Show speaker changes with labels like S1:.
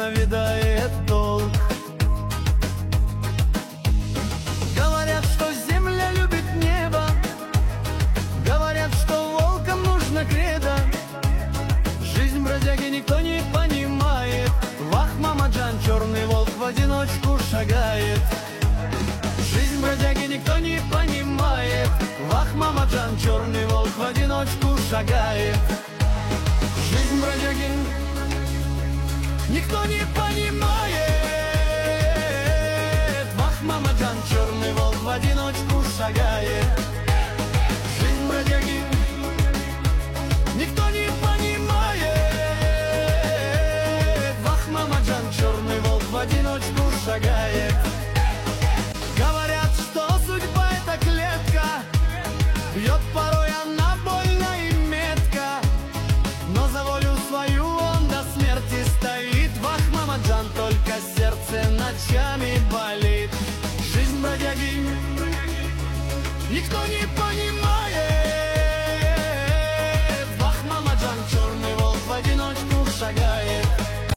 S1: навидает долг. Говорят, что земля любит небо, говорят, что волкам нужно кредо. Жизнь бродяги никто не понимает. Вах, мамаджан, черный волк в одиночку шагает. Жизнь бродяги никто не понимает. Вах, мамаджан, черный волк в одиночку шагает. Жизнь бродяги никто не понимает. Вах, мамаджан, черный волк в одиночку шагает. Жизнь бродяги никто не понимает. Вах, мамаджан, черный волк в одиночку шагает. Говорят, что судьба — это клетка, бьет порой она больно и метко, но за волю свою он до смерти стоит. Вах, мамаджан, только сердце ночами болит. Жизнь бродяги никто не понимает.